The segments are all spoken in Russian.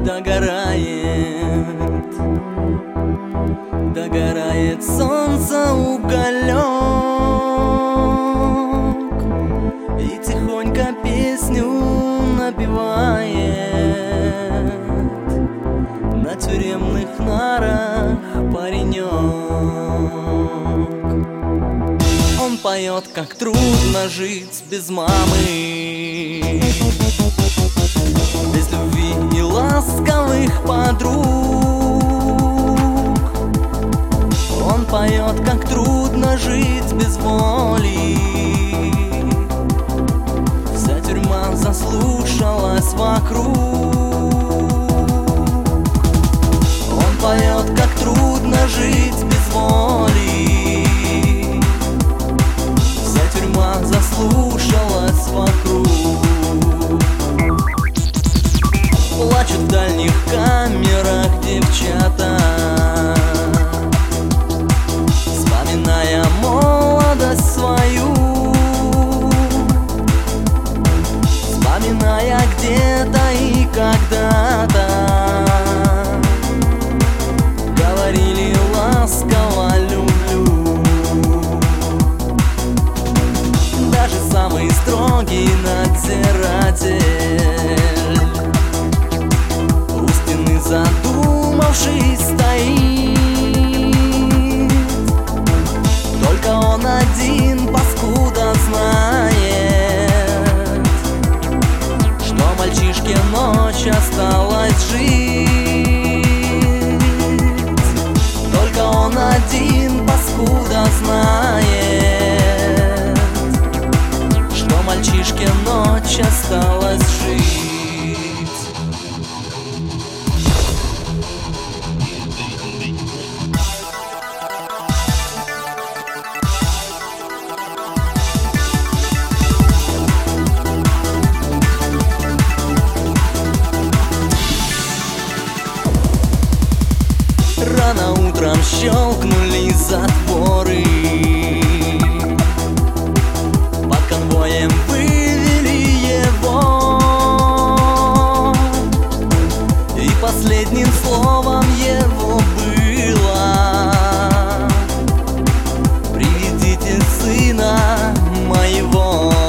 Догорает солнце уголек, и тихонько песню напевает на тюремных нарах паренек. Он поет, как трудно жить без мамы, без любви и ласковых подруг. Он поет, как трудно жить без воли. Вся тюрьма заслушалась вокруг. Он поет, как трудно жить без воли. Вся тюрьма заслушалась вокруг. Плачут в дальних камерах девчата, вспоминая молодость свою, вспоминая где-то и когда-то говорили ласково «люблю». Даже самый строгий надзиратель у стены задумавшись стоит. Только он один, паскуда, знает, что мальчишке ночь осталась жить. Только он один, паскуда, знает, что мальчишке ночь осталась жить. Рано утром щелкнули затворы, под конвоем вывели его, и последним словом его было: приведите сына моего.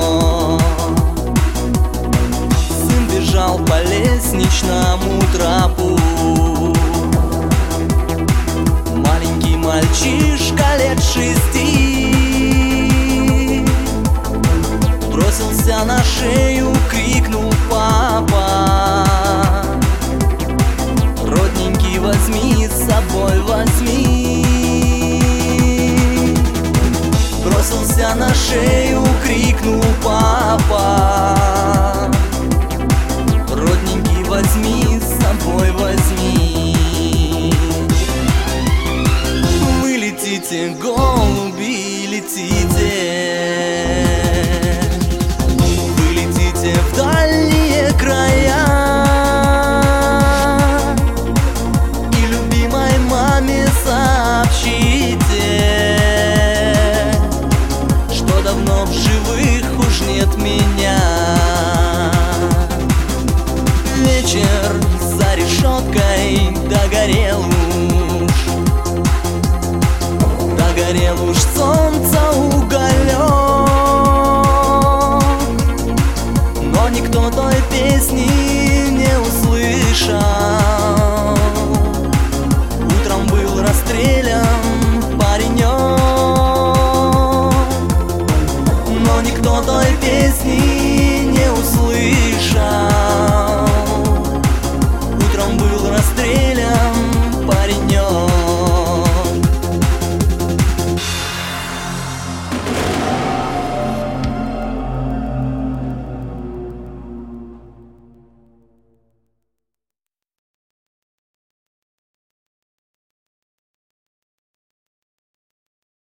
Сын бежал по лестничному тропу. Мальчишка лет 6 бросился на шею, крикнул: папа, родненький, возьми с собой, возьми. Бросился на шею, крикнул: папа, родненький, возьми с собой, возьми. Летите, голуби, летите, вы летите в дальние края, и любимой маме сообщите, что давно в живых уж нет меня. Вечер за решеткой догорел уж солнце